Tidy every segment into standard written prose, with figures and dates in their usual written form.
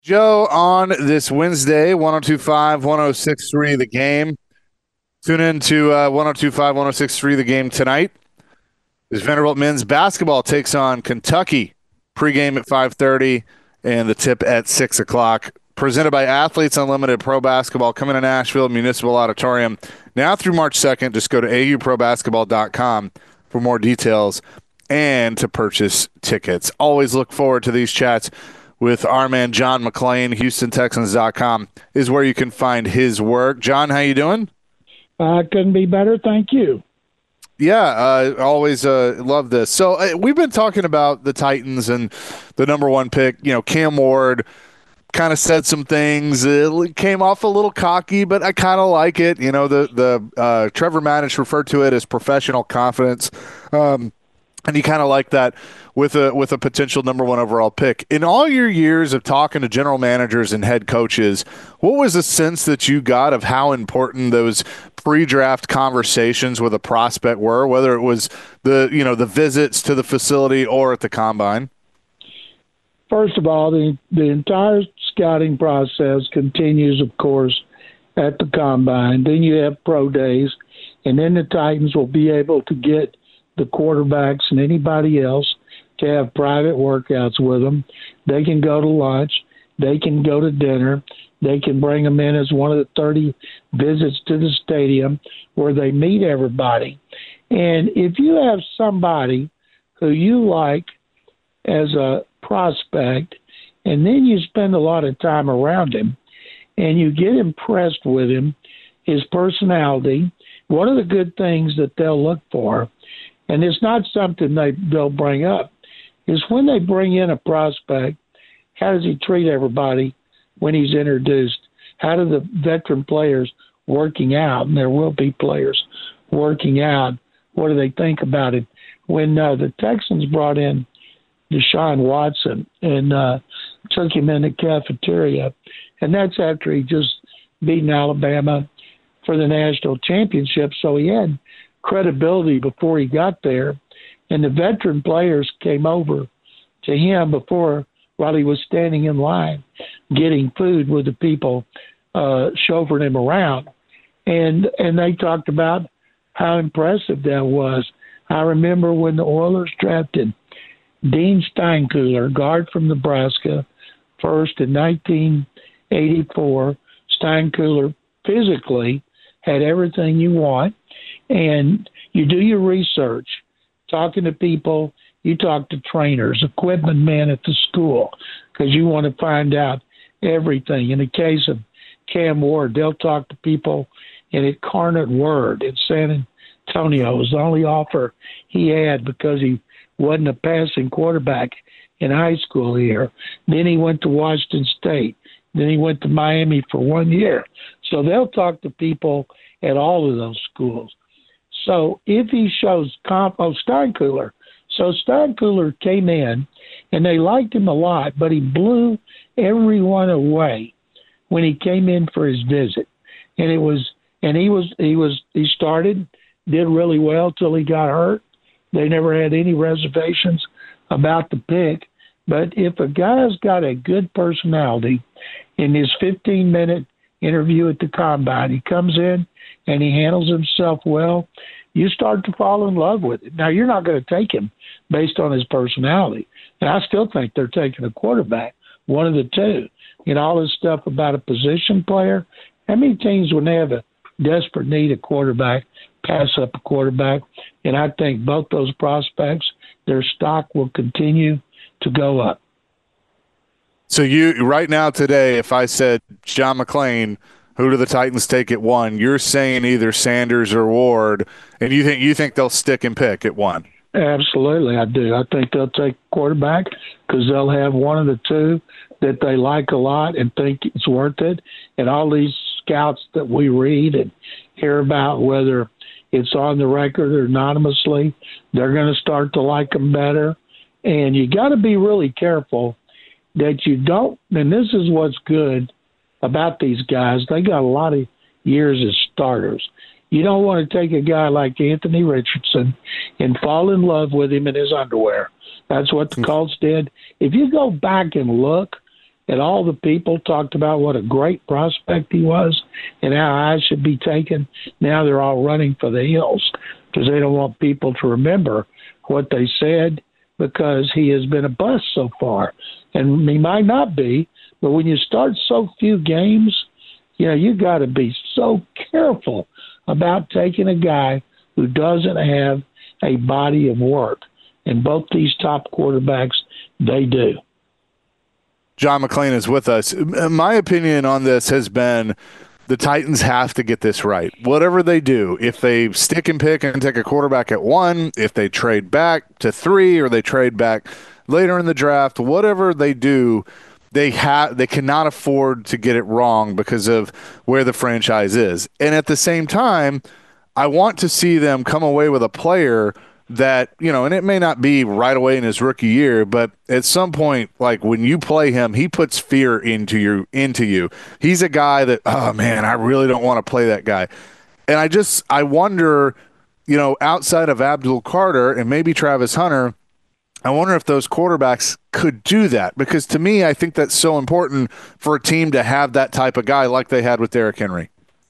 Joe, on this Wednesday, 1025, 1063, the game. Tune in to 1025, 1063, the game tonight. As Vanderbilt men's basketball takes on Kentucky. Pregame at 5:30 and the tip at 6 o'clock. Presented by Athletes Unlimited Pro Basketball, coming to Nashville Municipal Auditorium now through March 2nd. Just go to auprobasketball.com for more details and to purchase tickets. Always look forward to these chats with our man John McClain. HoustonTexans.com is where you can find his work. John, how you doing? Couldn't be better. Thank you. Yeah, always love this. So we've been talking about the Titans and the number one pick. You know, Cam Ward kind of said some things. It came off a little cocky, but I kind of like it. You know, the Trevor Matich referred to it as professional confidence. And you kind of like that with a potential number one overall pick. In all your years of talking to general managers and head coaches, what was the sense that you got of how important those pre-draft conversations with a prospect were, whether it was the visits to the facility or at the combine? First of all, the entire scouting process continues, of course, at the combine. Then you have pro days, and then the Titans will be able to get the quarterbacks and anybody else to have private workouts with them. They can go to lunch. They can go to dinner. They can bring them in as one of the 30 visits to the stadium where they meet everybody. And if you have somebody who you like as a prospect, and then you spend a lot of time around him, and you get impressed with him, his personality, one of the good things that they'll look for, and it's not something they'll bring up, is when they bring in a prospect, how does he treat everybody when he's introduced? How do the veteran players working out, and there will be players working out, what do they think about it? When the Texans brought in Deshaun Watson and took him in the cafeteria, and that's after he just beaten Alabama for the national championship, so he had credibility before he got there, and the veteran players came over to him while he was standing in line getting food with the people chauffeuring him around, and they talked about how impressive that was. I remember when the Oilers drafted Dean Steinkuhler, guard from Nebraska, first in 1984. Steinkuhler physically had everything you want, and you do your research, talking to people. You talk to trainers, equipment men at the school, because you want to find out everything. In the case of Cam Ward, they'll talk to people in Incarnate Word in San Antonio. It was the only offer he had because he wasn't a passing quarterback in high school here. Then he went to Washington State. Then he went to Miami for 1 year. So they'll talk to people at all of those schools. So if he shows Steinkuhler. So Steinkuhler came in, and they liked him a lot, but he blew everyone away when he came in for his visit. And he started, did really well till he got hurt. They never had any reservations about the pick. But if a guy's got a good personality in his 15-minute interview at the combine, he comes in and he handles himself well, you start to fall in love with it. Now, you're not going to take him based on his personality. And I still think they're taking a quarterback, one of the two. You know, all this stuff about a position player. How many teams, when they have a desperate need of quarterback, pass up a quarterback? And I think both those prospects, their stock will continue to go up. So you right now today, if I said John McClain, who do the Titans take at one? You're saying either Sanders or Ward, and you think they'll stick and pick at one? Absolutely, I do. I think they'll take quarterback because they'll have one of the two that they like a lot and think it's worth it. And all these scouts that we read and hear about, whether it's on the record or anonymously, they're going to start to like them better. And you got to be really careful that you don't, and this is what's good about these guys, they got a lot of years as starters. You don't want to take a guy like Anthony Richardson and fall in love with him in his underwear. That's what the Colts did. If you go back and look and all the people talked about what a great prospect he was and how I should be taken. Now they're all running for the hills because they don't want people to remember what they said because he has been a bust so far. And he might not be, but when you start so few games, you got to be so careful about taking a guy who doesn't have a body of work. And both these top quarterbacks, they do. John McClain is with us. My opinion on this has been the Titans have to get this right. Whatever they do, if they stick and pick and take a quarterback at 1, if they trade back to 3, or they trade back later in the draft, whatever they do, they cannot afford to get it wrong because of where the franchise is. And at the same time, I want to see them come away with a player that, and it may not be right away in his rookie year, but at some point, like when you play him, he puts fear into you. He's a guy that, oh man, I really don't want to play that guy. And I wonder, outside of Abdul Carter and maybe Travis Hunter, I wonder if those quarterbacks could do that, because to me, I think that's so important for a team to have that type of guy like they had with Derrick Henry.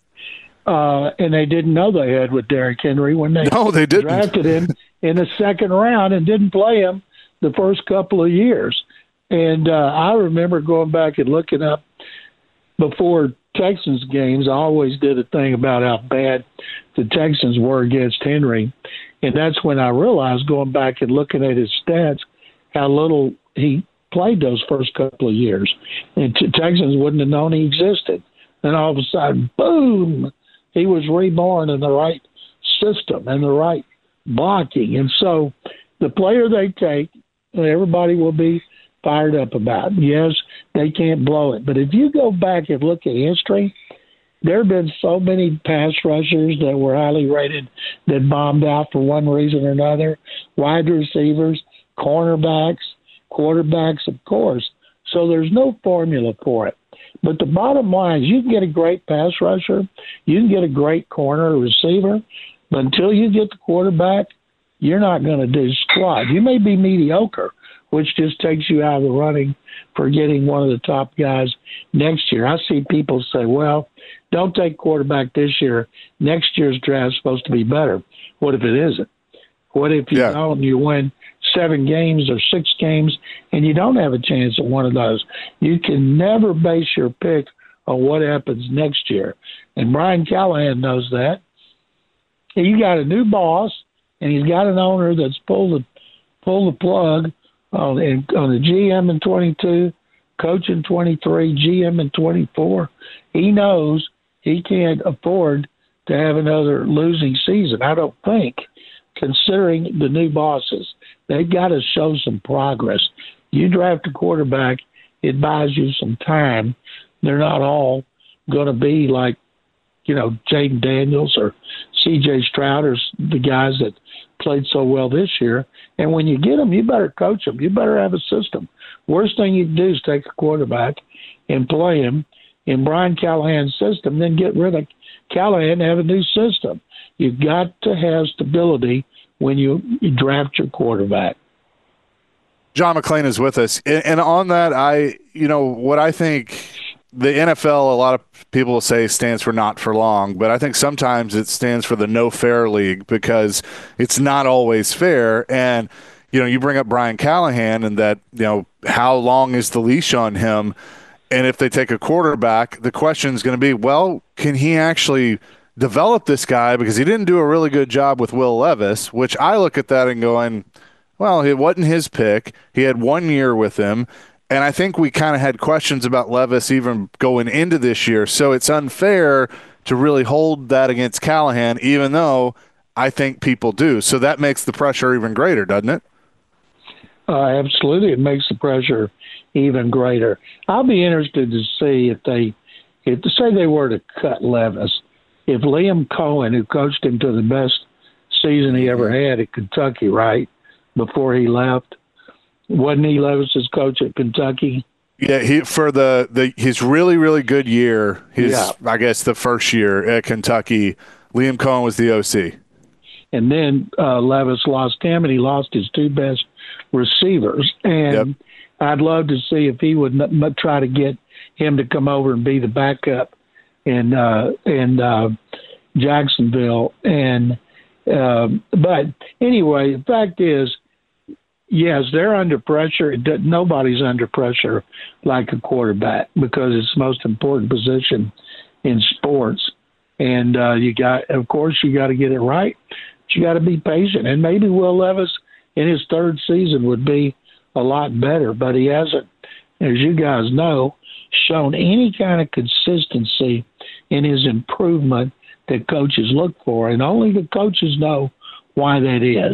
And they didn't know they had with Derrick Henry when they drafted him in the second round and didn't play him the first couple of years. And I remember going back and looking up before Texans games. I always did a thing about how bad the Texans were against Henry. And that's when I realized, going back and looking at his stats, how little he played those first couple of years. And Texans wouldn't have known he existed. Then all of a sudden, boom, he was reborn in the right system and the right blocking. And so the player they take, everybody will be fired up about. Yes, they can't blow it. But if you go back and look at history, there have been so many pass rushers that were highly rated that bombed out for one reason or another. Wide receivers, cornerbacks, quarterbacks, of course. So there's no formula for it. But the bottom line is you can get a great pass rusher, you can get a great corner or receiver, but until you get the quarterback, you're not going to do squat. You may be mediocre, which just takes you out of the running for getting one of the top guys next year. I see people say, well, don't take quarterback this year. Next year's draft is supposed to be better. What if it isn't? What if you don't and you win 7 games or 6 games and you don't have a chance at one of those? You can never base your pick on what happens next year. And Brian Callahan knows that. He got a new boss, and he's got an owner that's pulled the plug on the GM in 22, coach in 23, GM in 24. He knows he can't afford to have another losing season, I don't think, considering the new bosses. They've got to show some progress. You draft a quarterback, it buys you some time. They're not all going to be like, Jaden Daniels or C.J. Stroud or the guys that played so well this year. And when you get them, you better coach them. You better have a system. Worst thing you can do is take a quarterback and play him in Brian Callahan's system, then get rid of Callahan and have a new system. You've got to have stability when you draft your quarterback. John McClain is with us. And on that, what I think the NFL, a lot of people say stands for not for long, but I think sometimes it stands for the no fair league because it's not always fair. And, you bring up Brian Callahan and that, how long is the leash on him? And if they take a quarterback, the question is going to be, well, can he actually develop this guy? Because he didn't do a really good job with Will Levis, which I look at that and going, well, it wasn't his pick. He had 1 year with him. And I think we kind of had questions about Levis even going into this year. So it's unfair to really hold that against Callahan, even though I think people do. So that makes the pressure even greater, doesn't it? Absolutely. It makes the pressure even greater. I'll be interested to see if say they were to cut Levis, if Liam Cohen, who coached him to the best season he ever had at Kentucky, right, before he left, wasn't he Levis's coach at Kentucky? Yeah, his really, really good year, I guess the first year at Kentucky, Liam Cohen was the OC. And then Levis lost him, and he lost his 2 best receivers. And I'd love to see if he would try to get him to come over and be the backup in Jacksonville. And but anyway, the fact is, yes, they're under pressure. Nobody's under pressure like a quarterback because it's the most important position in sports. And you got to get it right. But you got to be patient. And maybe Will Levis in his third season would be a lot better, but he hasn't, as you guys know, shown any kind of consistency in his improvement that coaches look for, and only the coaches know why that is.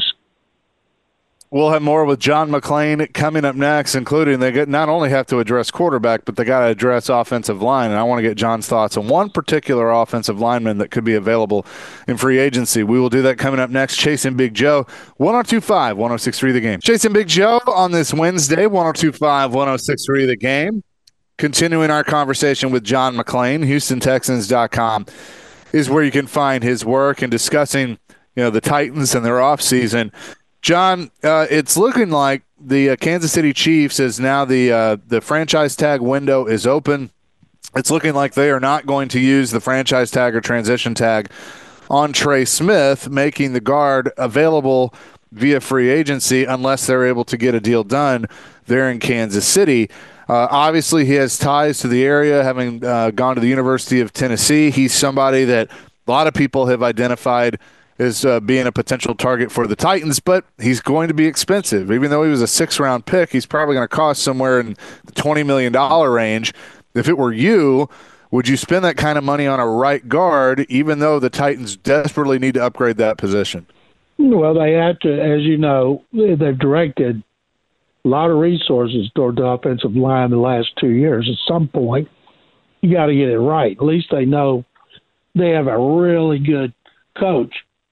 We'll have more with John McClain coming up next, including they not only have to address quarterback, but they got to address offensive line. And I want to get John's thoughts on one particular offensive lineman that could be available in free agency. We will do that coming up next. Chasing Big Joe, 102.5, 106.3 The Game. Chasing Big Joe on this Wednesday, 102.5, 106.3 The Game. Continuing our conversation with John McClain, HoustonTexans.com is where you can find his work and discussing, the Titans and their offseason. John, it's looking like the Kansas City Chiefs is now the franchise tag window is open. It's looking like they are not going to use the franchise tag or transition tag on Trey Smith, making the guard available via free agency unless they're able to get a deal done there in Kansas City. Obviously, he has ties to the area, having gone to the University of Tennessee. He's somebody that a lot of people have identified as being a potential target for the Titans, but he's going to be expensive. Even though he was a sixth-round pick, he's probably going to cost somewhere in the $20 million range. If it were you, would you spend that kind of money on a right guard, even though the Titans desperately need to upgrade that position? Well, they have to, as you know, they've directed a lot of resources toward the offensive line the last 2 years. At some point, you got to get it right. At least they know they have a really good coach.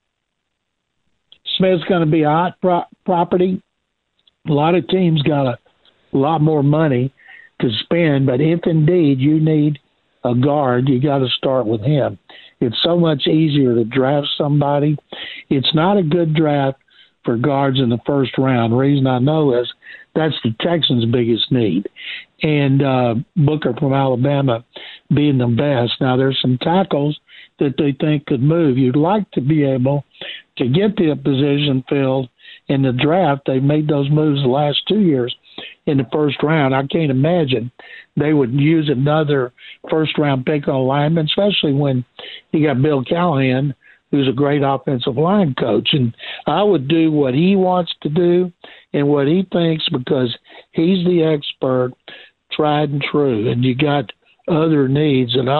Smith's going to be a hot property. A lot of teams got a lot more money to spend, but if indeed you need a guard, you got to start with him. It's so much easier to draft somebody. It's not a good draft for guards in the first round. The reason I know is that's the Texans' biggest need. And Booker from Alabama being the best. Now, there's some tackles that they think could move. You'd like to be able to get the position filled in the draft. They've made those moves the last 2 years in the first round. I can't imagine they would use another first-round pick on a lineman, especially when you got Bill Callahan, who's a great offensive line coach. And I would do what he wants to do and what he thinks because he's the expert, tried and true. And you got other needs, and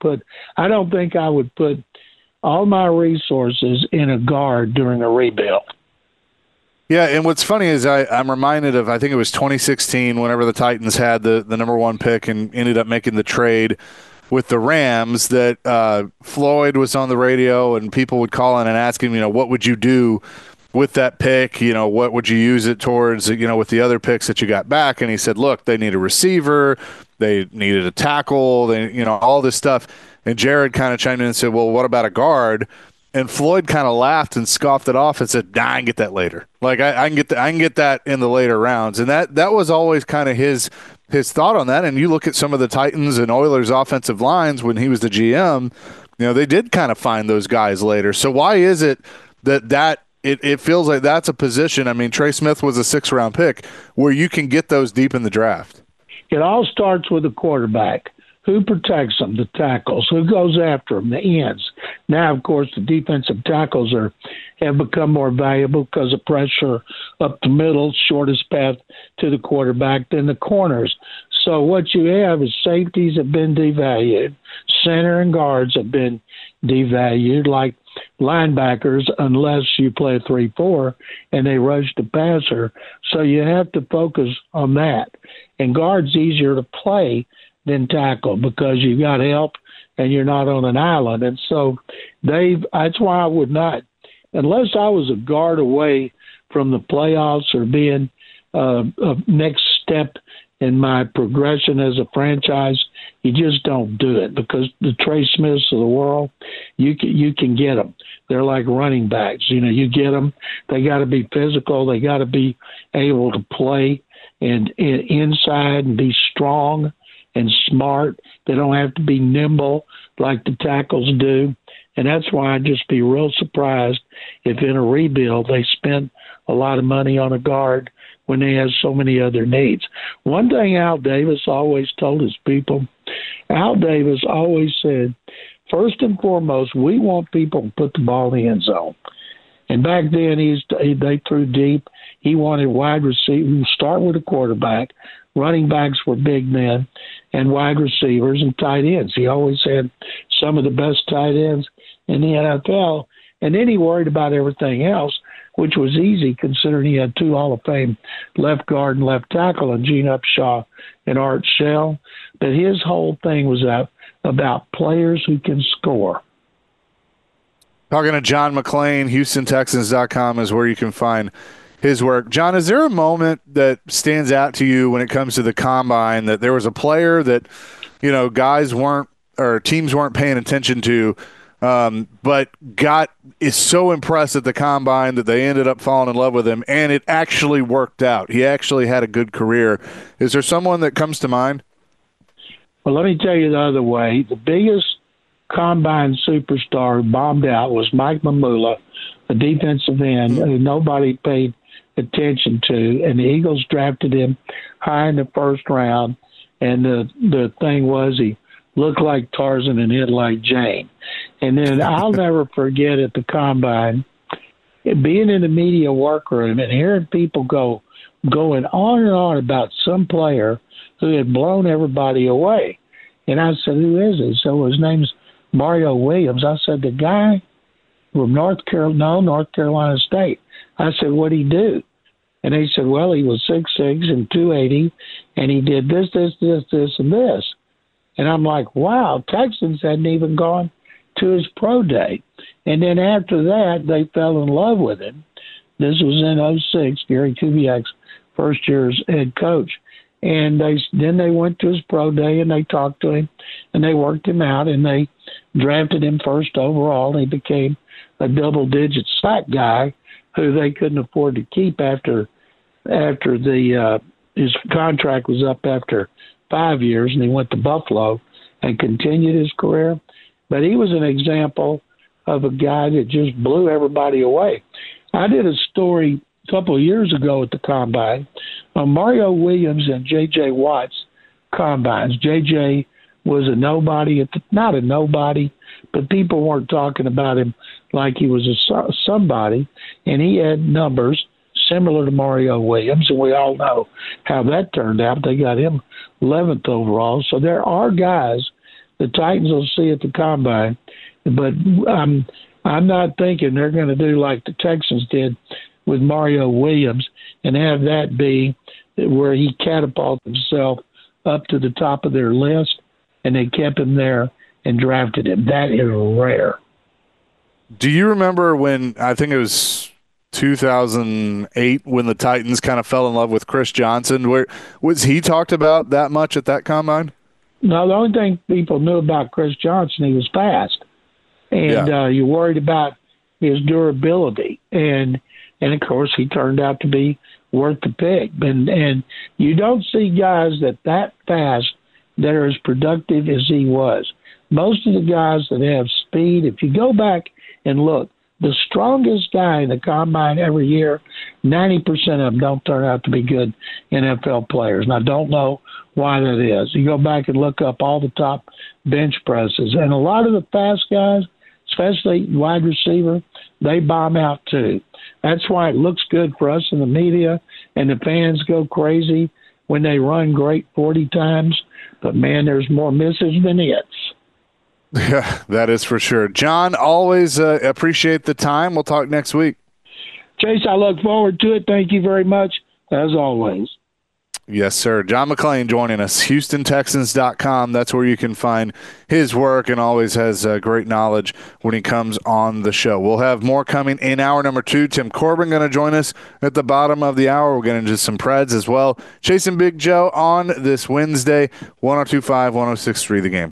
I don't think I would put all my resources in a guard during a rebuild. Yeah, and what's funny is I'm reminded of, I think it was 2016, whenever the Titans had the number one pick and ended up making the trade with the Rams, that Floyd was on the radio and people would call in and ask him, what would you do with that pick? What would you use it towards, with the other picks that you got back? And he said, look, they need a receiver. They needed a tackle. They, all this stuff. And Jared kind of chimed in and said, well, what about a guard? And Floyd kind of laughed and scoffed it off and said, nah, I can get that later. Like I can get that in the later rounds. And that was always kind of his thought on that. And you look at some of the Titans and Oilers offensive lines when he was the GM, they did kind of find those guys later. So why is it that it feels like that's a position? I mean, Trey Smith was a 6th-round pick where you can get those deep in the draft. It all starts with the quarterback. Who protects them? The tackles. Who goes after them? The ends. Now, of course, the defensive tackles have become more valuable because of pressure up the middle, shortest path to the quarterback, than the corners. So what you have is safeties have been devalued. Center and guards have been devalued, like linebackers, unless you play a 3-4 and they rush the passer. So you have to focus on that. And guard's easier to play than tackle because you've got help and you're not on an island. And so that's why I would not, unless I was a guard away from the playoffs or being a next step in my progression as a franchise, you just don't do it because the Trey Smiths of the world, you can get them. They're like running backs. You get them. They got to be physical. They got to be able to play. and inside and be strong and smart. They don't have to be nimble like the tackles do. And that's why I'd just be real surprised if in a rebuild they spent a lot of money on a guard when they have so many other needs. One thing Al Davis always told his people, Al Davis always said, first and foremost, we want people to put the ball in the end zone. And back then, they threw deep. He wanted wide receivers. Start with a quarterback. Running backs were big men, and wide receivers and tight ends. He always had some of the best tight ends in the NFL. And then he worried about everything else, which was easy considering he had 2 Hall of Fame left guard and left tackle, and Gene Upshaw and Art Shell. But his whole thing was about players who can score. Talking to John McClain, HoustonTexans.com is where you can find his work. John, is there a moment that stands out to you when it comes to the combine that there was a player that, guys weren't or teams weren't paying attention to, but is so impressed at the combine that they ended up falling in love with him, and it actually worked out? He actually had a good career. Is there someone that comes to mind? Well, let me tell you the other way. The biggest combine superstar who bombed out was Mike Mamula, a defensive end who nobody paid attention to, and the Eagles drafted him high in the first round. And the thing was, he looked like Tarzan and hid like Jane. And then I'll never forget at the combine, being in the media workroom and hearing people going on and on about some player who had blown everybody away. And I said, who is he? So his name's Mario Williams. I said, the guy from North Carolina State. I said, what'd he do? And they said, well, he was 6'6" and 280, and he did this, and this. And I'm like, wow, Texans hadn't even gone to his pro day. And then after that, they fell in love with him. This was in 06, Gary Kubiak's first year as head coach. And then they went to his pro day, and they talked to him, and they worked him out, and they drafted him first overall. He became a double-digit sack guy who they couldn't afford to keep after his contract was up after 5 years, and he went to Buffalo and continued his career. But he was an example of a guy that just blew everybody away. I did a story a couple of years ago at the Combine on Mario Williams and J.J. Watt's combines. J.J. was a nobody, not a nobody, but people weren't talking about him like he was a somebody, and he had numbers similar to Mario Williams, and we all know how that turned out. They got him 11th overall. So there are guys the Titans will see at the Combine, but I'm not thinking they're going to do like the Texans did with Mario Williams and have that be where he catapulted himself up to the top of their list, and they kept him there and drafted him. That is rare. Do you remember when, I think it was 2008, when the Titans kind of fell in love with Chris Johnson? Where was he talked about that much at that Combine? No, the only thing people knew about Chris Johnson, he was fast. And you worried about his durability. And of course, he turned out to be worth the pick. And you don't see guys that fast that are as productive as he was. Most of the guys that have speed, if you go back and look, the strongest guy in the Combine every year, 90% of them don't turn out to be good NFL players. And I don't know why that is. You go back and look up all the top bench presses. And a lot of the fast guys, especially wide receiver, they bomb out too. That's why it looks good for us in the media, and the fans go crazy when they run great 40 times. But, man, there's more misses than hits. Yeah, that is for sure. John, always appreciate the time. We'll talk next week. Chase, I look forward to it. Thank you very much, as always. Yes, sir. John McClain joining us, HoustonTexans.com. That's where you can find his work, and always has great knowledge when he comes on the show. We'll have more coming in hour number 2. Tim Corbin going to join us at the bottom of the hour. We'll get into some Preds as well. Chasing Big Joe on this Wednesday, 102.5, 106.3 The Game.